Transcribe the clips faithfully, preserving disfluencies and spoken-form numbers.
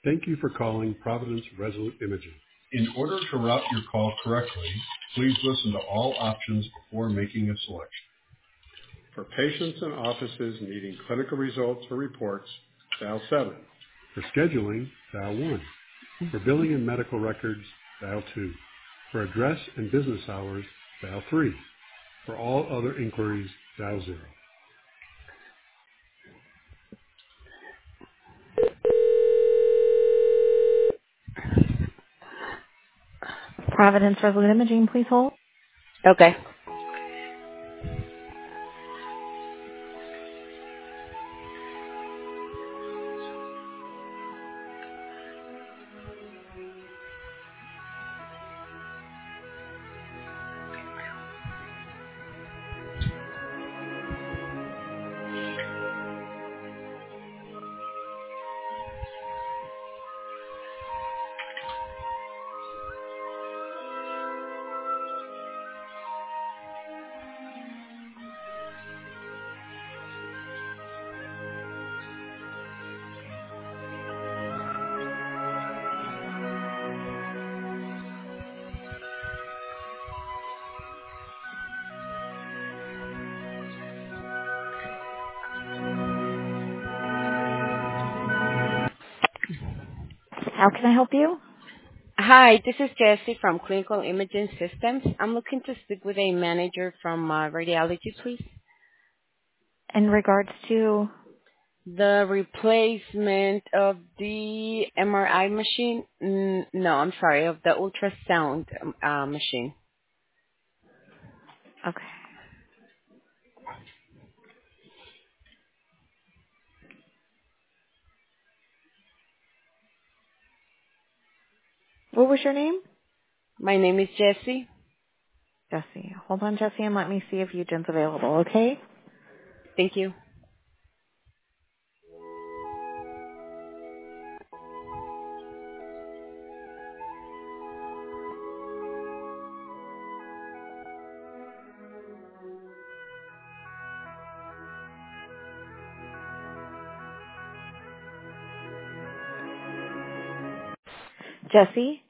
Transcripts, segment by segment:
Thank you for calling Providence Resolute Imaging. In order to route your call correctly, please listen to all options before making a selection. For patients and offices needing clinical results or reports, dial seven. For scheduling, dial one. For billing and medical records, dial two. For address and business hours, dial three. For all other inquiries, dial zero. Providence Resolute Imaging, please hold. Okay. How can I help you? Hi, this is Jessie from Clinical Imaging Systems. I'm looking to speak with a manager from uh, radiology, please. In regards to, The replacement of the M R I machine? Mm, no, I'm sorry, of the ultrasound um, uh, machine. okay. What was your name? My name is Jessie. Jesse. Hold on, Jesse, and let me see if Eugene's available, okay? Thank you. Jesse?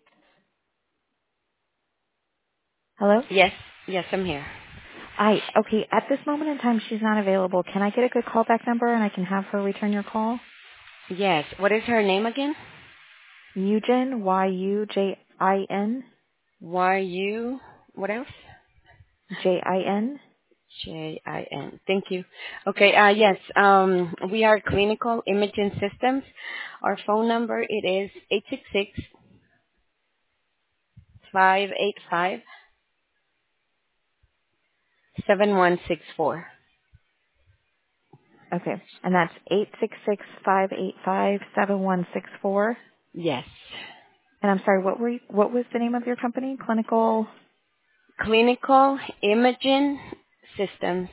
Hello? Yes, yes, I'm here. Hi. Okay, at this moment in time, she's not available. Can I get a good callback number and I can have her return your call? Yes, what is her name again? Eugene, Y U J I N, Y U, what else? J I N. J I N. Thank you. Okay, uh, yes, um, we are Clinical Imaging Systems. Our phone number, it is eight six six, five eight five, seven one six four. Okay, and that's eight six six, five eight five, seven one six four. Yes. And I'm sorry, what were you, what was the name of your company? Clinical. Clinical Imaging Systems.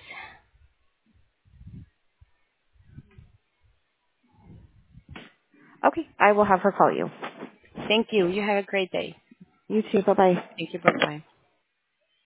Okay, I will have her call you. Thank you. You have a great day. You too. Bye-bye. Thank you. Bye-bye.